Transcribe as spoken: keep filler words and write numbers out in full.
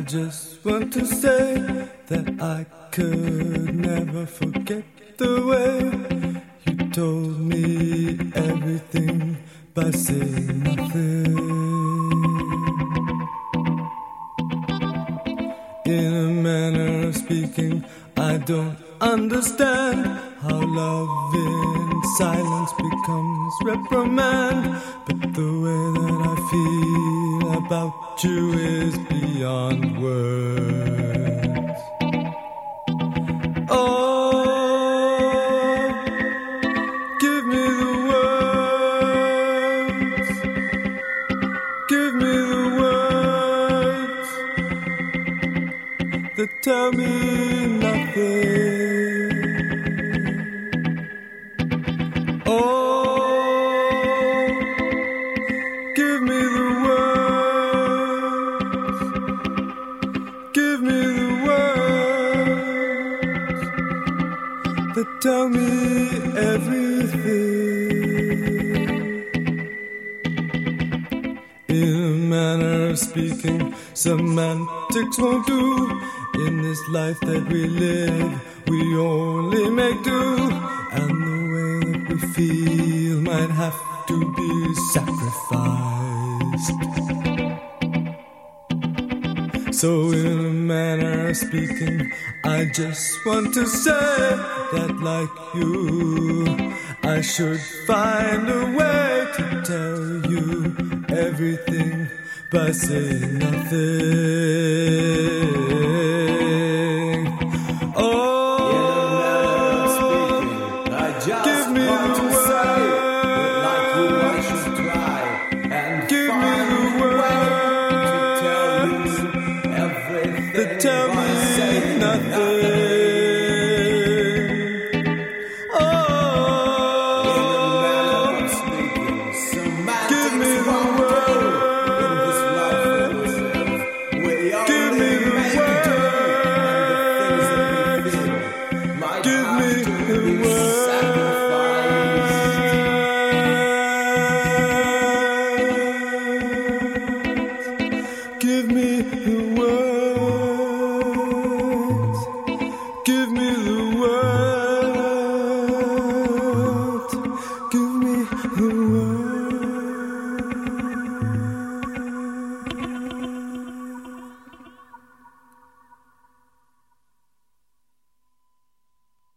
just want to say that I could never forget the way you told me everything by saying nothing. In a manner of speaking, I don't understand how love in silence becomes reprimand. But the way that I feel about you is beyond words. Oh, give me the words. Give me the words that tell me nothing. Tell me everything. In a manner of speaking, semantics won't do. In this life that we live, we only make do. And the way that we feel might have to be sacrificed. So in a manner of speaking, I just want to say that like you, I should find a way to tell you everything by saying nothing. Oh, in a manner of speaking, I just give me want the to word. Say that like you, I should try and give find me the word to tell you everything that tell by me saying nothing. nothing. Give me the words.